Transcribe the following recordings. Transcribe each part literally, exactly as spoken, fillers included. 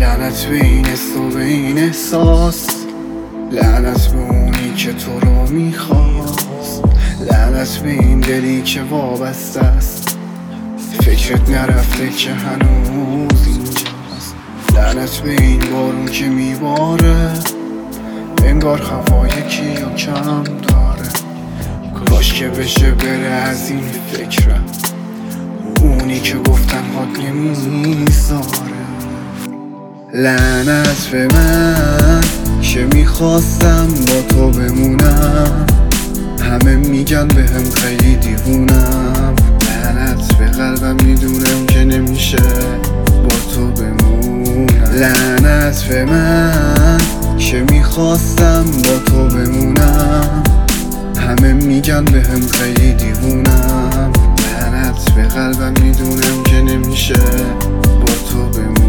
لعنت به این حس و به این احساس، لعنت به اونی که تو رو میخواست، لعنت به این دلی که وابسته است، فکرت نرفته که هنوز اینجاست، لعنت به این بارون که میباره انگار هوا یکی یا کم داره، کاش که بشه بره از این فکرم، اونی که گفتن حاد نمیذاره. لعنت به من که میخواستم با تو بمونم، همه میگن به هم خیلی دیوونم، لعنت به قلبم میدونم که نمیشه با تو بمونم. لعنت به من که میخواستم با تو بمونم، همه میگن به هم خیلی دیوونم، لعنت به قلبم میدونم که نمیشه با تو بمونم.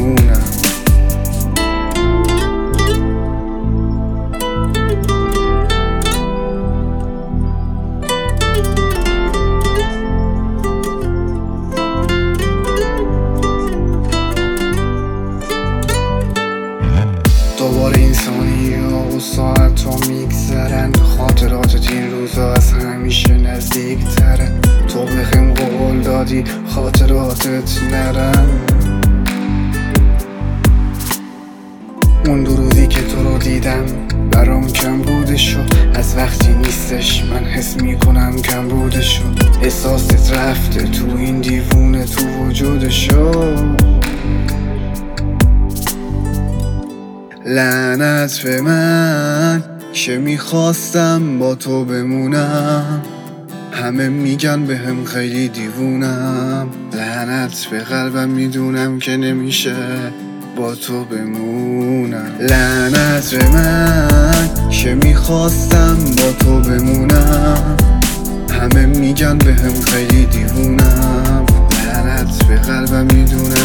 دوباره انسانی ها و ساعت ها میگذرن، خاطراتت این روزا از همیشه نزدیک ترن، تو بهم قول دادی خاطراتت نرن، اون دو روزی که تو رو دیدم برام کم بودشو، از وقتی نیستش من حس میکنم کم بودشو، احساست رفته تو این دیوونه تو وجودشو. لعنت به من که میخواستم با تو بمونم، همه میگن به هم خیلی دیوونم، لعنت به قلبم میدونم که نمیشه با تو بمونم. لعنت به من که میخواستم با تو بمونم، همه میگن به هم خیلی دیوونم، لعنت به قلبم میدونم